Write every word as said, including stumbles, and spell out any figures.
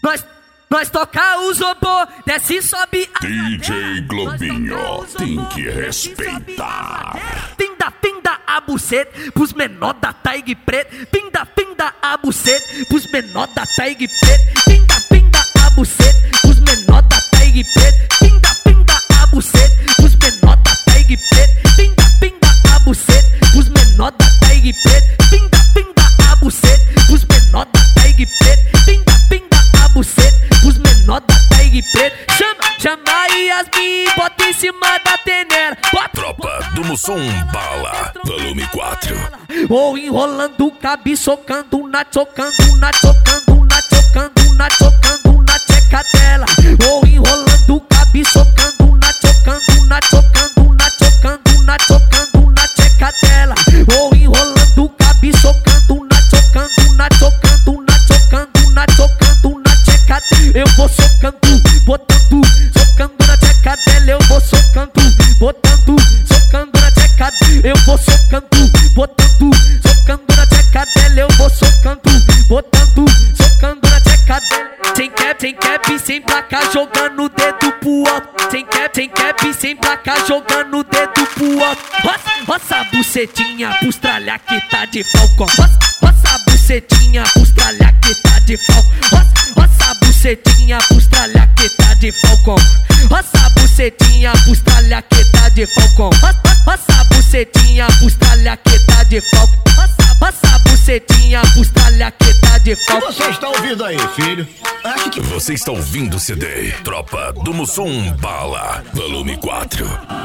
Nós, nós toca o zobô, desce e sobe a D J Globinho, tem que respeitar. Pinda, pinda a buceta pros menor da tag preto. Pinda, pinda a buceta pros menor da tag preto. Pinda, pinda a buceta pros menor da tag preto. Pinda, pinda a buceta pros menor da tag preto. Pinda, pinda a buceta pros menor da tag preto. Pinda, pinda a buceta pros menor da tag preto. Pinda, pinda a buceta pros menor da tag preto. Chama, chama aí Yasmin, bota em cima da tenera. Bota. Tropa do Mussum Bala, volume quatro. Ou enrolando o cabe, socando na chocando, na chocando, na chocando, na chocando, na tcheca dela. Ou enrolando o cabe, socando na chocando, na chocando, na chocando, na chocando, na tcheca dela. Ou enrolando o cabe, socando na chocando, na chocando, na chocando, na chocando, na tcheca dela. Eu vou socando, botando, socando na tcheca dela. Eu vou socando, botando, socando na tcheca dela. Eu vou socando, botando, socando na tcheca dela. Eu vou socando, botando, socando na tcheca dela. Sem cap, sem cap, sem placa, jogando o dedo pro alto. Sem cap, sem cap, sem placa, jogando o dedo pro alto. Roça, roça a bucetinha pros tralha que tá de falcão. Roça, roça a bucetinha pros tralha que tá de falcão. Roça, roça a bucetinha pros tralha que tá de falcão. Roça a bucetinha pros tralha que tá de falcão. Roça a bucetinha pros tralha que tá de falcão. Roça a bucetinha pros tralha que tá de falcão. O que você está ouvindo aí, filho? Acho que Você está ouvindo o C D Tropa do Mussum Bala, volume quatro.